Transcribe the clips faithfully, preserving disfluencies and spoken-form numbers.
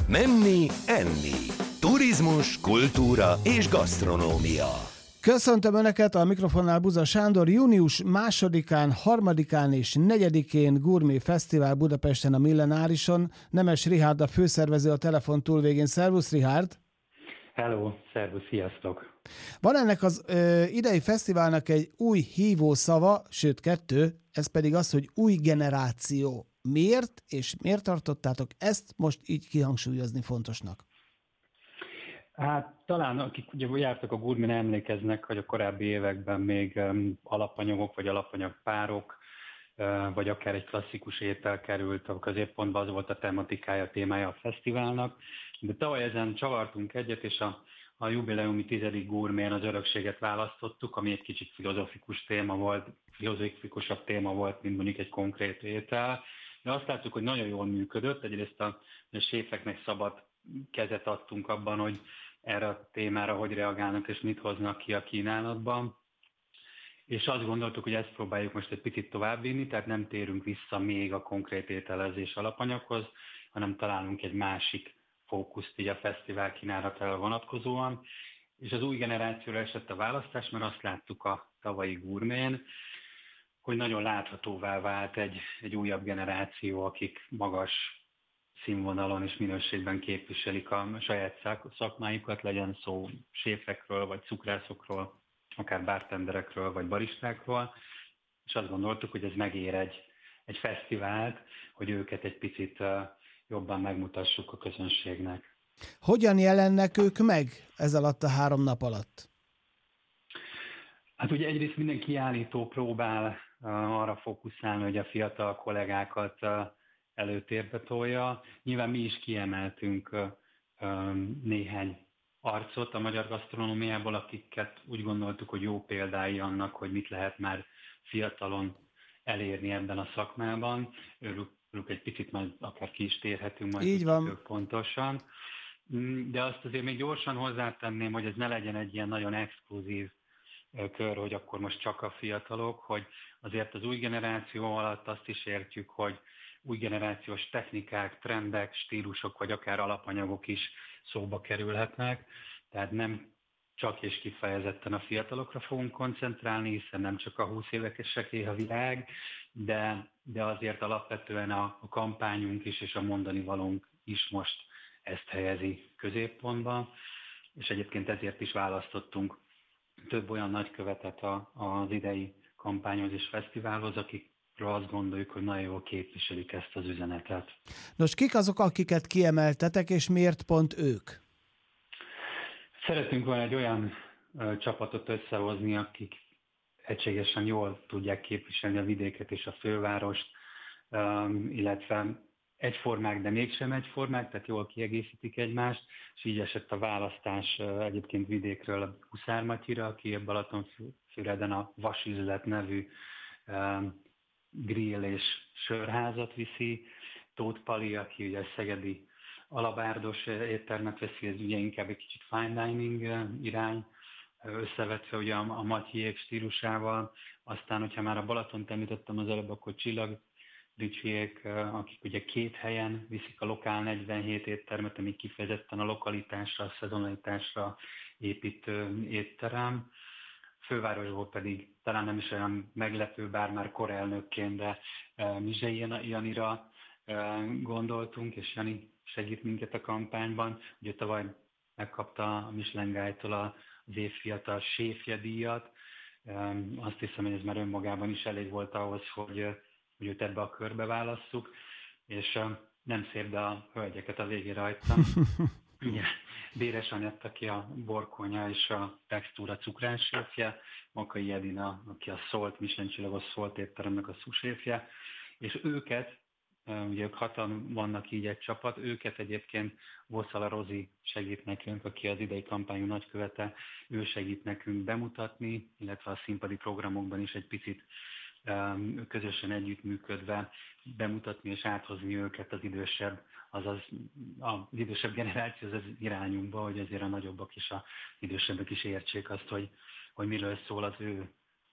Menni, enni. Turizmus, kultúra és gasztronómia. Köszöntöm Önöket, a mikrofonnál Buza Sándor. Június másodikán, harmadikán és negyedikén Gourmet Fesztivál Budapesten a Millenárison. Nemes Richárd a főszervező a telefon túlvégén. Szervusz, Richárd! Hello, szervusz, sziasztok! Van ennek az ö, idei fesztiválnak egy új hívószava, sőt kettő, ez pedig az, hogy új generáció. Miért és miért tartottátok ezt most így kihangsúlyozni fontosnak? Hát talán akik ugye jártak a Gourmet, emlékeznek, hogy a korábbi években még um, alapanyagok vagy alapanyagpárok, uh, vagy akár egy klasszikus étel került a középpontba, az volt a tematikája, a témája a fesztiválnak. De tavaly ezen csavartunk egyet, és a, a jubileumi tizedik Gourmet az örökséget választottuk, ami egy kicsit filozofikus téma volt, filozofikusabb téma volt, mint mondjuk egy konkrét étel. De azt láttuk, hogy nagyon jól működött, egyrészt a, a séfeknek szabad kezet adtunk abban, hogy erre a témára hogy reagálnak és mit hoznak ki a kínálatban. És azt gondoltuk, hogy ezt próbáljuk most egy picit továbbvinni, tehát nem térünk vissza még a konkrét ételezés alapanyaghoz, hanem találunk egy másik fókuszt így a fesztivál kínálatára vonatkozóan. És az új generációra esett a választás, mert azt láttuk a tavalyi Gourmeten, hogy nagyon láthatóvá vált egy, egy újabb generáció, akik magas színvonalon és minőségben képviselik a saját szakmájukat, legyen szó séfekről, vagy cukrászokról, akár bartenderekről, vagy baristákról, és azt gondoltuk, hogy ez megér egy, egy fesztivált, hogy őket egy picit jobban megmutassuk a közönségnek. Hogyan jelennek ők meg ez alatt a három nap alatt? Hát ugye egyrészt minden kiállító próbál arra fókuszálni, hogy a fiatal kollégákat előtérbe tolja. Nyilván mi is kiemeltünk néhány arcot a magyar gasztronómiából, akiket úgy gondoltuk, hogy jó példái annak, hogy mit lehet már fiatalon elérni ebben a szakmában. Őrülük egy picit majd akár ki is térhetünk majd így van. Pontosan. De azt azért még gyorsan hozzátenném, hogy ez ne legyen egy ilyen nagyon exkluzív kör, hogy akkor most csak a fiatalok, hogy azért az új generáció alatt azt is értjük, hogy új generációs technikák, trendek, stílusok, vagy akár alapanyagok is szóba kerülhetnek. Tehát nem csak és kifejezetten a fiatalokra fogunk koncentrálni, hiszen nem csak a húsz éveseké a világ, de, de azért alapvetően a, a kampányunk is és a mondani valónk is most ezt helyezi középpontba, és egyébként ezért is választottunk több olyan nagykövetet a, az idei kampányhoz és fesztiválhoz, akik azt gondoljuk, hogy nagyon jól képviselik ezt az üzenetet. Nos, kik azok, akiket kiemeltetek, és miért pont ők? Szeretünk volna egy olyan ö, csapatot összehozni, akik egységesen jól tudják képviselni a vidéket és a fővárost, ö, illetve egyformák, de mégsem egyformák, tehát jól kiegészítik egymást, és így esett a választás ö, egyébként vidékről a Huszár Matyira, aki a Balatonfüreden a Vasüzlet nevű ö, grill és sörházat viszi, Tóth Pali, aki ugye szegedi alabárdos éttermet veszi, ez ugye inkább egy kicsit fine dining irány, összevetve ugye a, a Matyiék stílusával. Aztán, hogyha már a Balatont említettem az előbb, akkor Csillag Ricsiék, akik ugye két helyen viszik a Lokál negyvenhét éttermet, ami kifejezetten a lokalitásra, a szezonalitásra építő étterem. Fővárosból pedig talán nem is olyan meglepő, bár már korelnökként, de Mizsei Janira gondoltunk, és Jani segít minket a kampányban. Ugye tavaly megkapta a Michelin Guide-tól az év fiatal séfje díjat. Azt hiszem, hogy ez már önmagában is elég volt ahhoz, hogy, hogy őt ebbe a körbe válasszuk, és nem szép, de a hölgyeket a végére hagytam. Igen, Béres Anett, aki a Borkonya és a Textúra cukrássérfje, Makai Edina, aki a Szolt, Michelin csillagos Szolt étteremnek a szuséfje, és őket, ugye ők hatan vannak így egy csapat, őket egyébként Vosszala Rozi segít nekünk, aki az idei kampányunk nagykövete, ő segít nekünk bemutatni, illetve a színpadi programokban is egy picit közösen együttműködve bemutatni és áthozni őket az idősebb, azaz az idősebb generáció az irányunkba, hogy azért a nagyobbak is, az idősebbek is értsék azt, hogy, hogy miről szól az ő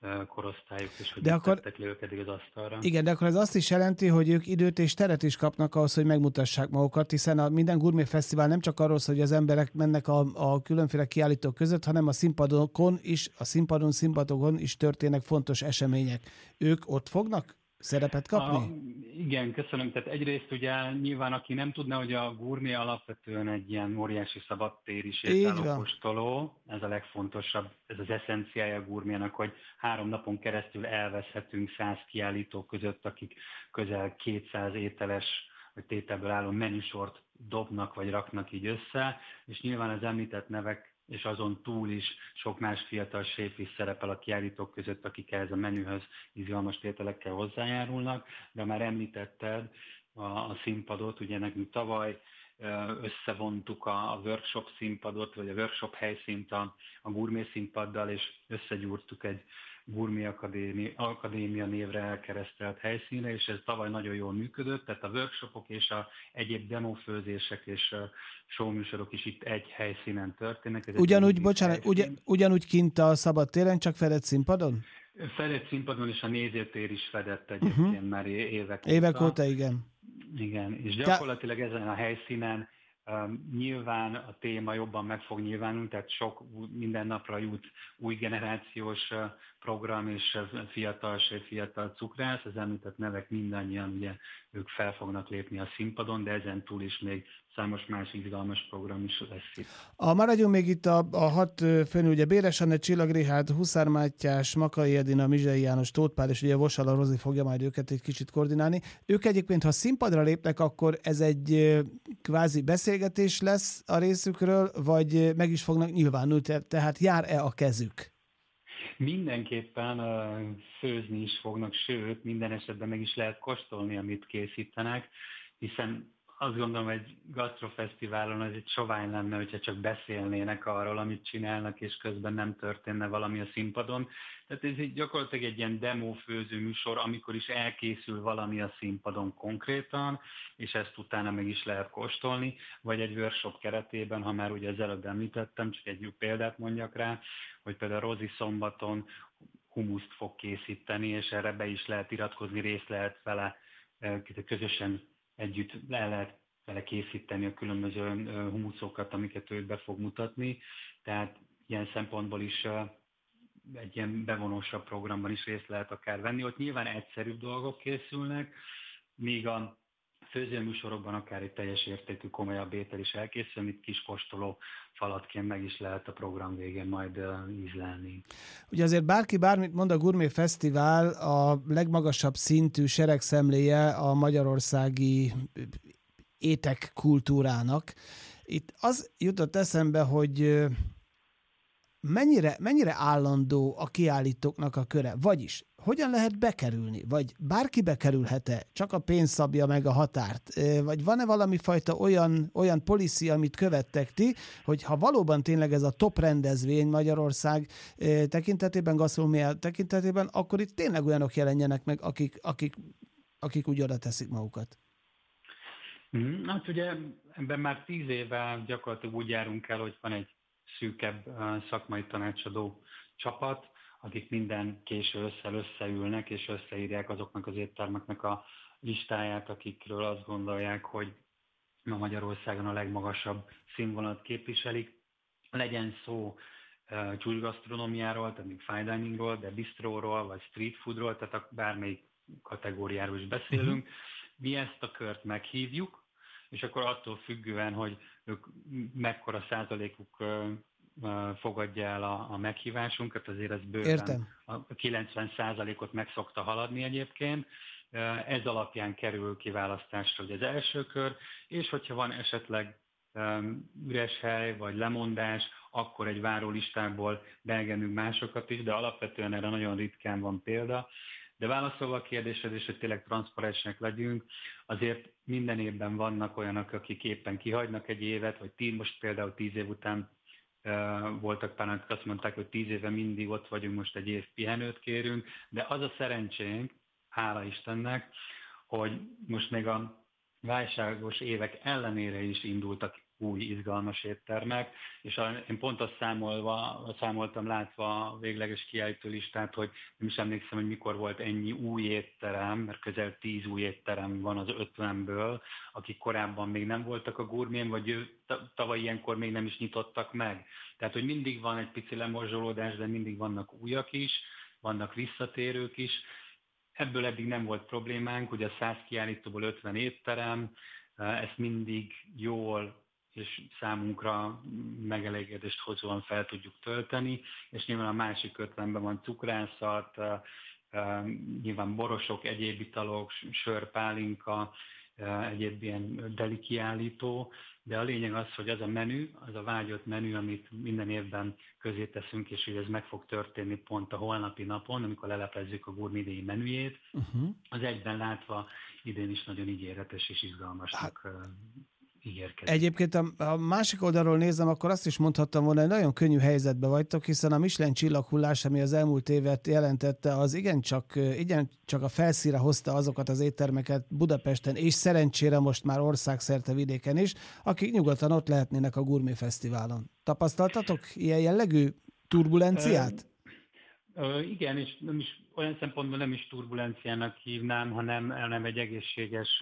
korosztályuk, és hogy de mit akkor, tettek le ők eddig az asztalra. Igen, de akkor ez azt is jelenti, hogy ők időt és teret is kapnak ahhoz, hogy megmutassák magukat, hiszen a minden Gourmet Fesztivál nem csak arról szól, hogy az emberek mennek a, a különféle kiállítók között, hanem a színpadokon is, a színpadon, színpadokon is történnek fontos események. Ők ott fognak szerepet kapni? A, igen, köszönöm. Tehát egyrészt ugye nyilván, aki nem tudna, hogy a Gourmet alapvetően egy ilyen óriási szabadtéri sétálókóstoló, ez a legfontosabb, ez az eszenciája a Gourmetnak, hogy három napon keresztül elveszhetünk száz kiállító között, akik közel kétszáz ételes vagy tételből álló menüsort dobnak vagy raknak így össze, és nyilván az említett nevek és azon túl is sok más fiatal séf is szerepel a kiállítók között, akik ehhez a menühöz izgalmas tételekkel hozzájárulnak, de már említetted a, a színpadot, ugye nekünk tavaly összevontuk a, a workshop színpadot, vagy a workshop helyszínt a, a Gourmet színpaddal, és összegyúrtuk egy Gourmet Akadémia, Akadémia névre elkeresztelt helyszínre, és ez tavaly nagyon jól működött, tehát a workshopok és a egyéb demófőzések és showműsorok is itt egy helyszínen történnek. Ez ugyanúgy, bocsánat, ugyan, ugyanúgy kint a szabad téren, csak fedett színpadon? Fedett színpadon, és a nézőtér is fedett egyébként uh-huh. már évek óta. Évek óta, igen. Igen, és gyakorlatilag ezen a helyszínen um, nyilván a téma jobban meg fog nyilvánulni, tehát sok minden napra jut új generációs uh, program, és uh, fiatal se fiatal cukrász, az említett nevek mindannyian, ugye ők fel fognak lépni a színpadon, de ezen túl is még számos más izgalmas program is lesz itt. A maradjunk még itt a, a hat főnő, ugye Béres Anne, Csillag Richárd, Huszár Mátyás, Makai Edina, Mizsei János, Tóth Pál, és ugye Vosala Rozi fogja majd őket egy kicsit koordinálni. Ők egyébként, ha színpadra lépnek, akkor ez egy kvázi beszélgetés lesz a részükről, vagy meg is fognak nyilvánulni, tehát jár-e a kezük? Mindenképpen uh, főzni is fognak, sőt, minden esetben meg is lehet kóstolni, amit készítenek, hiszen azt gondolom, egy gasztrofesztiválon ez egy sovány lenne, hogyha csak beszélnének arról, amit csinálnak, és közben nem történne valami a színpadon. Tehát ez így gyakorlatilag egy ilyen demófőző műsor, amikor is elkészül valami a színpadon konkrétan, és ezt utána meg is lehet kóstolni, vagy egy workshop keretében, ha már ugye az előbb említettem, csak egy jó példát mondjak rá, hogy például Rozi szombaton humuszt fog készíteni, és erre be is lehet iratkozni, részt lehet vele közösen együtt le lehet vele készíteni a különböző humuszokat, amiket ő be fog mutatni. Tehát ilyen szempontból is egy ilyen bevonósabb programban is részt lehet akár venni. Ott nyilván egyszerűbb dolgok készülnek, míg a főzőműsorokban akár egy teljes értékű, komolyabb étel is elkészül, amit kis kóstoló falatként meg is lehet a program végén majd ízlelni. Ugye azért bárki bármit mond, a Gourmet Fesztivál a legmagasabb szintű seregszemléje a magyarországi étek kultúrának. Itt az jutott eszembe, hogy mennyire, mennyire állandó a kiállítóknak a köre, vagyis hogyan lehet bekerülni, vagy bárki bekerülhet-e, csak a pénz szabja meg a határt, vagy van-e valami fajta olyan, olyan policy, amit követtek ti, hogy ha valóban tényleg ez a top rendezvény Magyarország tekintetében, gasztronómia tekintetében, akkor itt tényleg olyanok jelenjenek meg, akik, akik, akik úgy oda teszik magukat. Hát ugye ebben már tíz éve gyakorlatilag úgy járunk el, hogy van egy szűkebb szakmai tanácsadó csapat, akik minden késő ősszel összeülnek, és összeírják azoknak az éttermeknek a listáját, akikről azt gondolják, hogy ma Magyarországon a legmagasabb színvonalat képviselik. Legyen szó uh, csúcsgasztronómiáról, tehát még fine diningról, de bistróról, vagy street foodról, tehát a bármelyik kategóriáról is beszélünk. Mi ezt a kört meghívjuk, és akkor attól függően, hogy ők mekkora százalékuk fogadja el a, a meghívásunkat, azért ez bőven Értem. A kilencven százalékot meg szokta haladni egyébként. Ez alapján kerül kiválasztásra hogy az első kör, és hogyha van esetleg um, üres hely vagy lemondás, akkor egy várólistából beengedünk másokat is, de alapvetően erre nagyon ritkán van példa. De válaszolva a kérdésed, és hogy tényleg transzparensek legyünk, azért minden évben vannak olyanok, akik éppen kihagynak egy évet, vagy tíz, most például tíz év után uh, voltak pár, akik azt mondták, hogy tíz éve mindig ott vagyunk, most egy év pihenőt kérünk, de az a szerencsénk, hála Istennek, hogy most még a válságos évek ellenére is indultak új izgalmas éttermek, és én pont azt számolva, számoltam látva a végleges kiállító listát, hogy nem is emlékszem, hogy mikor volt ennyi új étterem, mert közel tíz új étterem van az ötvenből, akik korábban még nem voltak a Gurmén, vagy tavaly ilyenkor még nem is nyitottak meg. Tehát, hogy mindig van egy pici lemorzsolódás, de mindig vannak újak is, vannak visszatérők is. Ebből eddig nem volt problémánk, ugye a száz kiállítóból ötven étterem, ezt mindig jól és számunkra megelégedést hozóan fel tudjuk tölteni, és nyilván a másik ötvenben van cukrászat, nyilván borosok, egyéb italok, sör, pálinka, egyéb ilyen deli kiállító, de a lényeg az, hogy az a menü, az a vágyott menü, amit minden évben közé teszünk, és hogy ez meg fog történni pont a holnapi napon, amikor leleplezzük a Gurmé idei menüjét, uh-huh. az egyben látva idén is nagyon ígéretes és izgalmasnak hát, ígérkezik. Egyébként a, a másik oldalról nézem, akkor azt is mondhattam volna, hogy nagyon könnyű helyzetben vagytok, hiszen a Michelin csillaghullás, ami az elmúlt évet jelentette, az igencsak, igencsak a felszínre hozta azokat az éttermeket Budapesten, és szerencsére most már országszerte vidéken is, akik nyugodtan ott lehetnének a Gurmé Fesztiválon. Tapasztaltatok ilyen jellegű turbulenciát? Ö, ö, igen, és nem is, olyan szempontból nem is turbulenciának hívnám, hanem, hanem egy egészséges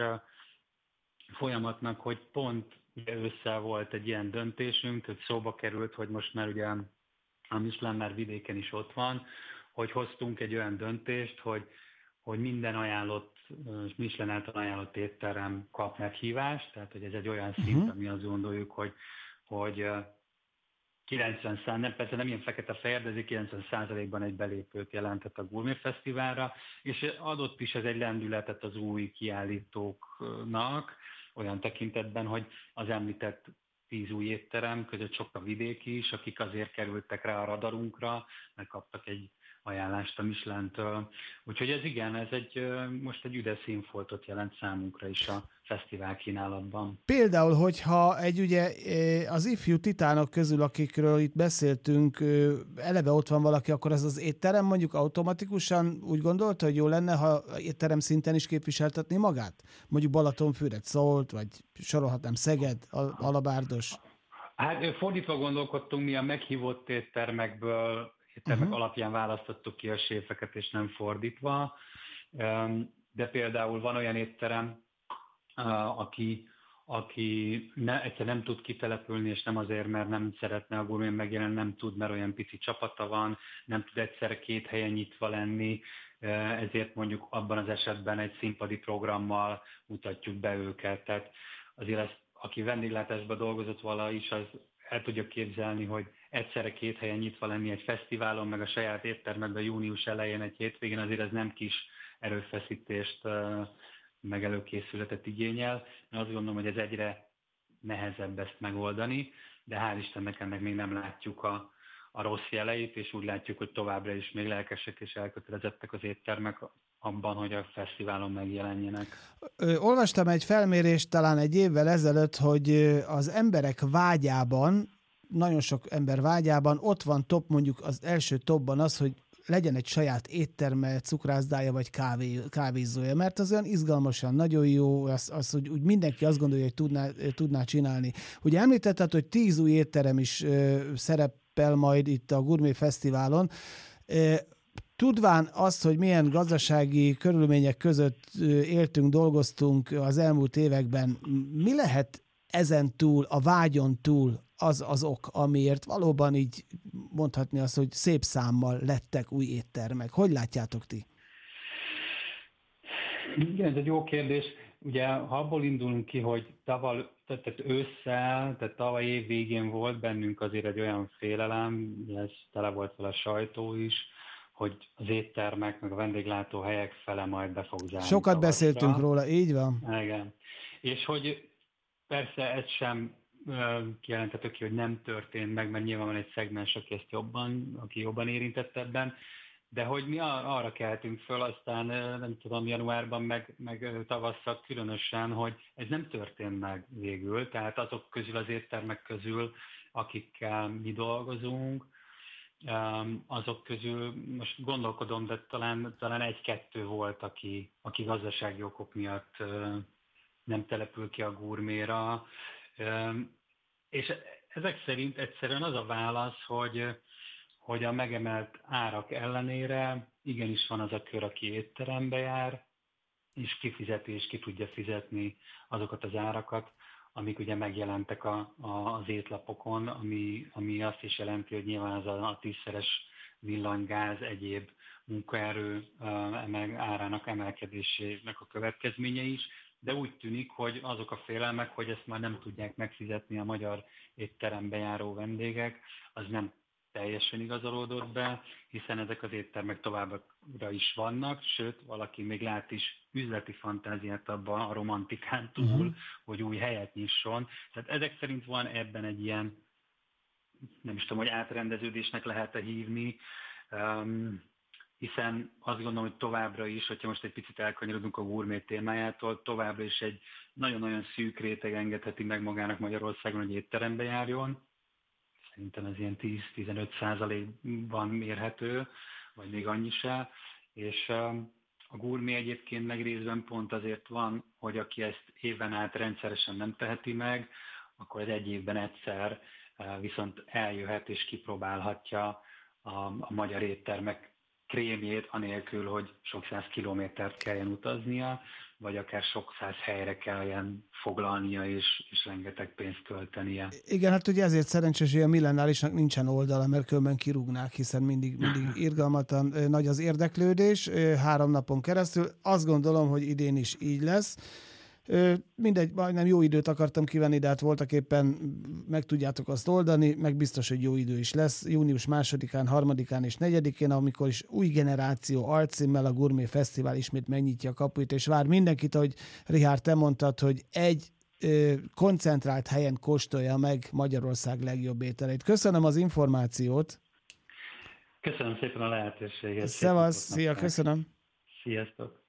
folyamatnak, hogy pont ugye össze volt egy ilyen döntésünk, hogy szóba került, hogy most már ugye a Michelin már vidéken is ott van, hogy hoztunk egy olyan döntést, hogy, hogy minden ajánlott, Michelin által ajánlott étterem kap meghívást, tehát hogy ez egy olyan szint, uh-huh. ami azt gondoljuk, hogy, hogy kilencven százalék, nem, persze nem ilyen fekete-fehér, de kilencven százalékban egy belépőt jelentett a Gurmé Fesztiválra, és adott is ez egy lendületet az új kiállítóknak, olyan tekintetben, hogy az említett tíz új étterem között sok a vidéki is, akik azért kerültek rá a radarunkra, mert kaptak egy ajánlást a Michelintől. Úgyhogy ez igen, ez egy, most egy üdes színfoltot jelent számunkra is a fesztivál kínálatban. Például, hogyha egy ugye az ifjú titánok közül, akikről itt beszéltünk, eleve ott van valaki, akkor ez az étterem mondjuk automatikusan úgy gondolta, hogy jó lenne, ha étterem szinten is képviseltetni magát? Mondjuk Balatonfüred, Szólt, vagy sorolhatnám Szeged, Alabárdos. Hát fordítva gondolkodtunk, mi a meghívott éttermekből, éttermek uh-huh. alapján választottuk ki a séfeket, és nem fordítva. De például van olyan étterem, aki, aki ne, egyszer nem tud kitelepülni, és nem azért, mert nem szeretne a Gurmén megjelenni, nem tud, mert olyan pici csapata van, nem tud egyszerre két helyen nyitva lenni, ezért mondjuk abban az esetben egy színpadi programmal mutatjuk be őket. Tehát azért ezt, aki vendéglátásban dolgozott vala is, az el tudja képzelni, hogy egyszerre két helyen nyitva lenni egy fesztiválon, meg a saját éttermekben június elején egy hétvégén, azért ez nem kis erőfeszítést, meg előkészületet igényel. Én azt gondolom, hogy ez egyre nehezebb ezt megoldani, de hál' Istennek ennek még nem látjuk a, a rossz jeleit, és úgy látjuk, hogy továbbra is még lelkesek és elkötelezettek az éttermek abban, hogy a fesztiválon megjelenjenek. Ö, olvastam egy felmérést talán egy évvel ezelőtt, hogy az emberek vágyában, nagyon sok ember vágyában ott van top, mondjuk az első topban az, hogy legyen egy saját étterme, cukrászdája vagy kávé, kávézója, mert az olyan izgalmasan, nagyon jó, az, az hogy úgy mindenki azt gondolja, hogy tudná, tudná csinálni. Ugye említetted, hogy tíz új étterem is ö, szerepel majd itt a Gurmé Fesztiválon. Ö, Tudván azt, hogy milyen gazdasági körülmények között éltünk, dolgoztunk az elmúlt években, mi lehet ezen túl, a vágyon túl az az ok, amiért valóban így mondhatni azt, hogy szép számmal lettek új éttermek? Hogy látjátok ti? Igen, ez egy jó kérdés. Ugye, ha abból indulunk ki, hogy tavaly, tehát ősszel, tehát tavaly év végén volt bennünk azért egy olyan félelem, ez tele volt vele a sajtó is, hogy az éttermek, meg a vendéglátóhelyek fele majd be fog zárni. Sokat tavaszra. Beszéltünk róla, így van. Igen. És hogy persze ez sem kijelenthető ki, hogy nem történt meg, mert nyilván van egy szegmens, aki ezt jobban, aki jobban érintett ebben, de hogy mi arra keltünk föl, aztán nem tudom, januárban, meg, meg tavasszal különösen, hogy ez nem történt meg végül, tehát azok közül, az éttermek közül, akikkel mi dolgozunk, azok közül most gondolkodom, de talán, talán egy-kettő volt, aki, aki gazdasági okok miatt nem települ ki a gurméra. És ezek szerint egyszerűen az a válasz, hogy, hogy a megemelt árak ellenére igenis van az a kör, aki étterembe jár, és kifizeti és ki tudja fizetni azokat az árakat, amik ugye megjelentek a, a, az étlapokon, ami, ami azt is jelenti, hogy nyilván az a, a tízszeres villanygáz, egyéb munkaerő emel, árának emelkedésének a következménye is, de úgy tűnik, hogy azok a félelmek, hogy ezt már nem tudják megfizetni a magyar étterembe járó vendégek, az nem teljesen igazolódott be, hiszen ezek az éttermek továbbra is vannak, sőt, valaki még lát is üzleti fantáziát abban a romantikán túl, uh-huh. hogy új helyet nyisson. Tehát ezek szerint van ebben egy ilyen, nem is tudom, hogy átrendeződésnek lehet-e hívni, um, hiszen azt gondolom, hogy továbbra is, hogyha most egy picit elkanyarodunk a gurmé témájától, továbbra is egy nagyon-nagyon szűk réteg engedheti meg magának Magyarországon, hogy étterembe járjon. Szerintem ez ilyen tíz-tizenöt százalékban mérhető, vagy még annyi se. És a gurmé egyébként meg részben pont azért van, hogy aki ezt éven át rendszeresen nem teheti meg, akkor az egy évben egyszer viszont eljöhet és kipróbálhatja a, a magyar éttermek krémjét, anélkül, hogy sok száz kilométert kelljen utaznia, vagy akár sok száz helyre kelljen foglalnia, és, és rengeteg pénzt költenie. Igen, hát ugye ezért szerencsés, hogy a Millenárisnak nincsen oldala, mert különben kirúgnák, hiszen mindig, mindig irgalmatlan nagy az érdeklődés, három napon keresztül. Azt gondolom, hogy idén is így lesz. Mindegy, majdnem jó időt akartam kívánni, de hát voltak éppen meg tudjátok azt oldani, meg biztos, hogy jó idő is lesz. Június másodikán, harmadikán és negyedikén, amikor is új generáció alcímmel a Gurmé Fesztivál ismét megnyitja a kapuit, és vár mindenkit, ahogy Richárd, te mondtad, hogy egy ö, koncentrált helyen kóstolja meg Magyarország legjobb ételeit. Köszönöm az információt. Köszönöm szépen a lehetőséget. Szevasz, szia, köszönöm. Sziasztok.